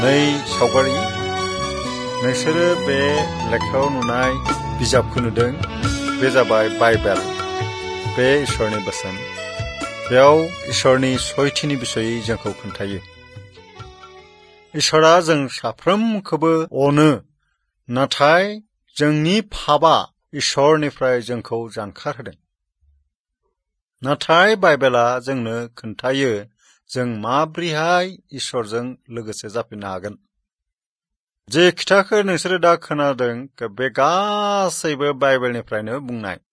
नै सावगारि नोंसोरो बे लेखायाव नुनाय बिजाबखौ नुदों। बे जाबाय बाइबेल, बे इसोरनि बोसोन। बेयाव इसोरनि सयथिनि बिसयै जोंखौ खोन्थायो। इसोरा जों साफ्रोमखौबो अनो, नाथाय जोंनि पापआ इसोरनिफ्राय जोंखौ जानखार होदों। नाथाय बाइबेला जोंनो खोन्थायो जों माब्रैहाय इसोरजों लोगोसे जाफिननो हागोन। जे खोथाखौ नोंसोरो दा खोनादों बे गासैबो बाइबेलनिफ्रायनो बुंनाय।